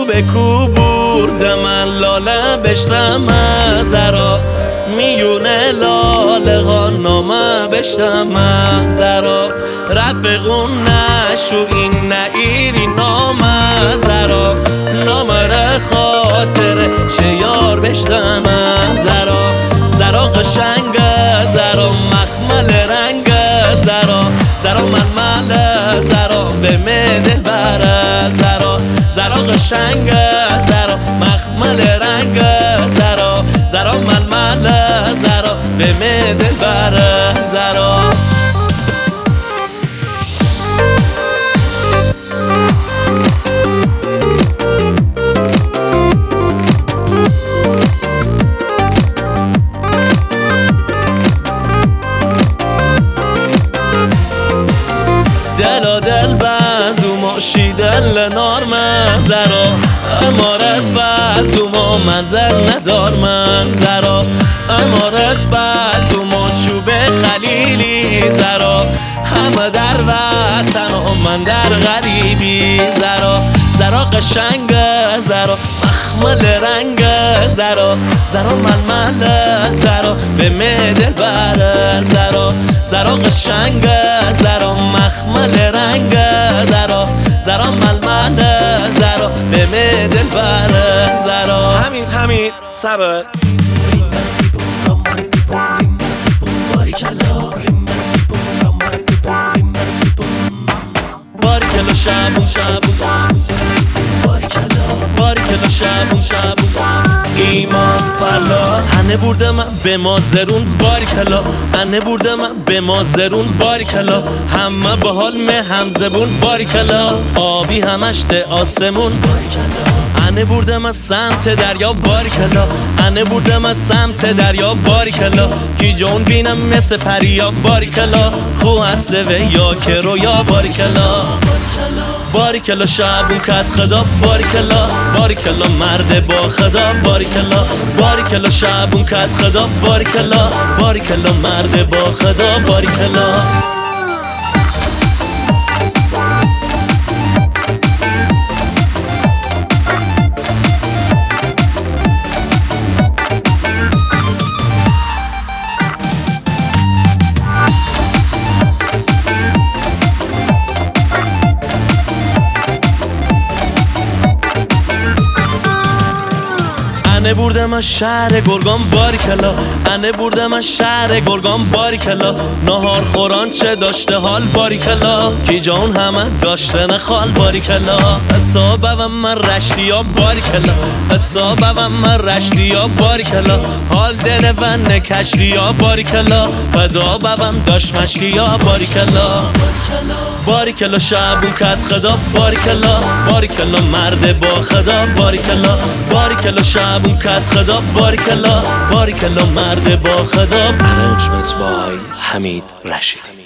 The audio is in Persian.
به کو برده من لاله بشتم زرا میونه لاله ها نامه بشتم زرا رفقون نشو این نئیری نامه زرا نامه خاطر شیار بشتم زرا زرا قشنگ زرا مخمل رنگ زرا زرا من زرا به دل بره زرا زرا قشنگ زرا مخمل رنگ زرا زرا من زرا به دل بره زرا دل بازو ماشی دل نارم زرا امارت بازو ما منزل ندار من زرا امارت بازو ما چوب خلیلی زرا همه در وطن و من در غریبی زرا زرا قشنگ زرا مخمل رنگ زرا زرا من زرا به دل بره زرا زرا قشنگ زرا مخمل رنگ زرا زرا من زرا به دل بره زرا حمید صبر باریکلا شبون باریکلا شبون ایمان فلا انه برده من به مازرون باریکلا انه برده من به مازرون باریکلا همه با حال مه همزبون باریکلا آبی همش ته آسمون انه برده من سمت دریا باریکلا انه برده من سمت دریا باریکلا کی جون بینم مثل پریا باریکلا خو هسته و یا که رویا باریکلا باریکلا شبون کت خدا باریکلا باریکلا مرد با خدا باریکلا باریکلا شبون کت خدا باریکلا باریکلا مرد با خدا باریکلا انه برده من شهر گرگان باریکلا انه برده من شهر گرگان باریکلا نهار خوران چه داشته حال باریکلا کی جان همه داشته نخال باریکلا حسابه و من رشتیا باریکلا حسابه و من رشتیا باریکلا حال دل و نکشتیا باریکلا فدا بوم داشت مشتیا باریکلا باریکلا شبون کت خدا باریکلا باریکلا مرد با خدا باریکلا باریکلا شبون کت خدا باریکلا باریکلا مرد با خدا. Arrangement by حمید رشیدی.